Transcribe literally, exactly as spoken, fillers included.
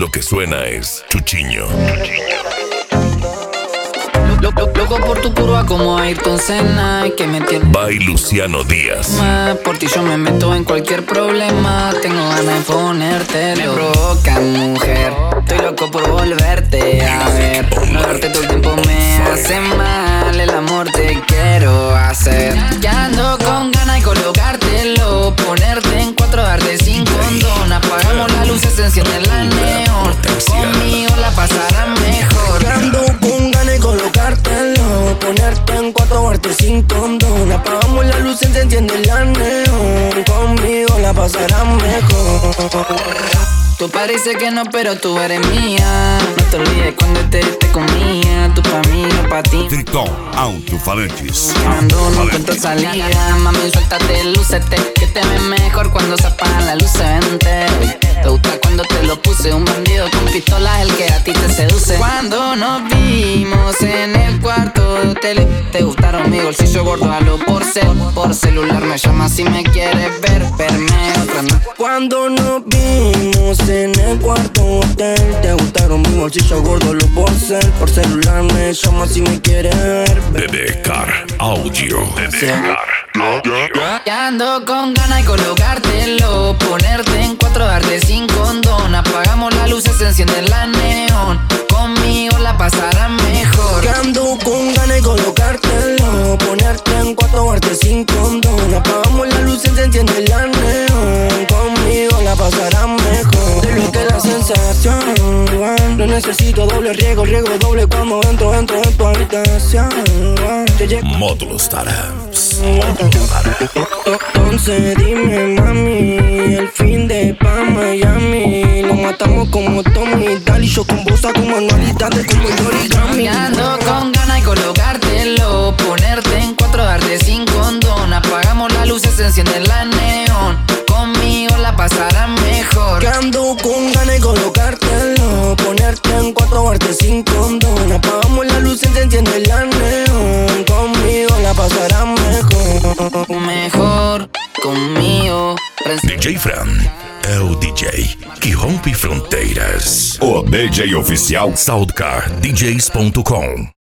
Lo que suena es Chuchiño. Loco, loco por tu curva como Ayrton Senna, y que me tiene By Luciano Díaz. más. Por ti yo me meto en cualquier problema. Tengo ganas de ponerte. Me provoca, mujer. Estoy loco por volverte a ver. No verte todo el tiempo me hace mal. El amor te quiero hacer. Ya ando con ganas de colocártelo. Ponerte en cuatro, darte sin condón. Apagamos las luces, se enciende la neón. Conmigo la pasará mejor. Ya ando con ganas de colocártelo. Ponerte en cuatro, darte sin condón. Apagamos la luz, se enciende la neón. Conmigo la pasará mejor. Tú parece que no, pero tú eres mía. No te olvides cuando te, te comía. Tú pa' mí, yo pa' ti. Tricom Alto-Falantes. Ando, no encuentro salida. Mami, suéltate, lúcete. Que te ves mejor cuando se apagan las luces. Vente. Te gusta cuando te lo puse. Un bandido con pistola es el que a ti te seduce. Cuando nos vimos en el cuarto de hotel, te gustaron mi bolsillo gordo. A lo por cel, por celular me llamas si me quieres ver. Verme otra no. Cuando nos vimos en el cuarto hotel, te gustaron mi bolsillo gordo, lo por cel, por celular me llamas si me quieres ver. Bebé Car Audio. Bebé Car Audio. Ya ando con ganas de colocártelo. Ponerte en cuatro, darte sin condón. Apagamos las luces, se enciende la neón. Conmigo la pasará mejor. Que ando con ganas de colocártelo. Ponerte en cuatro, darte sin condón. Apagamos las luces, se enciende la neón. Conmigo la pasará mejor. De lo que la sensación, no necesito doble riego, riego doble cuando entro, entro en tu habitación. Módulo Startups. Entonces dime, mami, el fin de pa' Miami. Lo matamos como Tommy Daly. Yo con vos hago manualidades como el origami. Ya ando con ganas de colocártelo. Ponerte en cuatro, darte sin condón. Apagamos las luces, se enciende la neón. Conmigo la pasará mejor. Que ando con ganas de colocártelo. Ponerte en cuatro, darte sin condón. Apagamos la luz, se enciende la neón. Conmigo la pasará mejor. Mejor conmigo. D J Fran é o D J que rompe fronteiras. O D J oficial Soundcar D Js ponto com